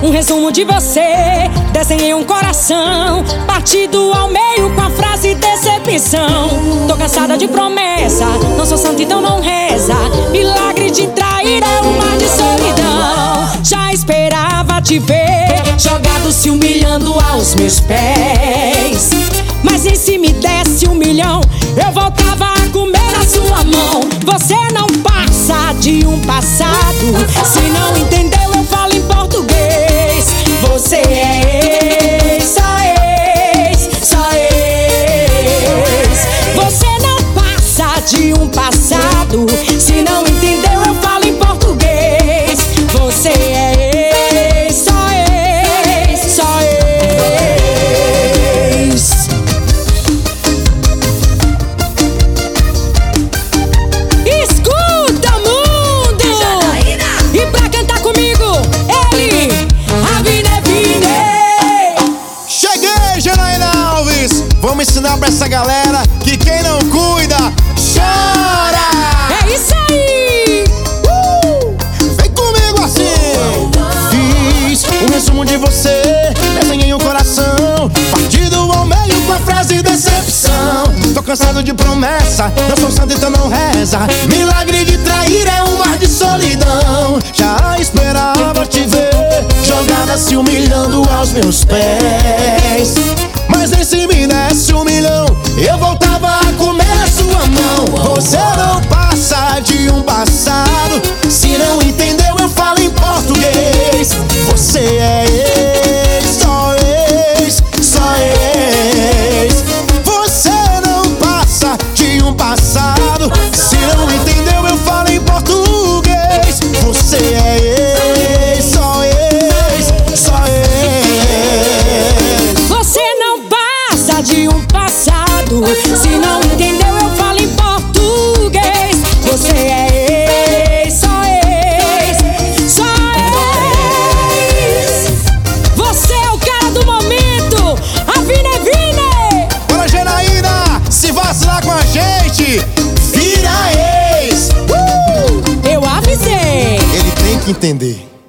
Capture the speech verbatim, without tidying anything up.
um resumo de você. Desenhei um coração partido ao meio com a frase decepção. Tô cansada de promessa, não sou santo então não reza. Milagre de trair é um mar de solidão. Já esperava te ver jogado se humilhando aos meus pés, mas nem se me desse um milhão eu voltava a comer na sua mão. Você não passa de um passado, se não entendeu eu falo em português. Você é ex, só ex, só ex. Você não passa de um passado, se não entendeu eu falo em português. Você é ex, só ex, só ex. Escuta, mundo! E pra cantar comigo, ele, Avine Vine. Cheguei, Janaína Alves! Vamos ensinar pra essa galera que quem não cuida, chora! É isso aí! Uh! Vem comigo assim! Fiz um resumo de você, desenhei um coração partido ao meio com a frase decepção. Tô cansado de promessa, não sou santo então não reza. Milagre de trair é um mar de solidão. Já esperava te ver jogada se humilhando aos meus pés, mas nem se me desse um milhão eu voltava a comer a sua mão. Você não passa de um passado, se não entendeu eu falo em português. Você é ex, só ex, só ex. Você não passa de um passado, se não entendeu eu falo em português. Você é ex, só ex, só ex. Você não passa de um passado, se não entendeu eu falo em português. Você é ex, só ex, só ex. Você é o cara do momento, Avine Vine. Bora, Janaína, se vacilar com a gente, vira ex. Uh! Eu avisei. Ele tem que entender.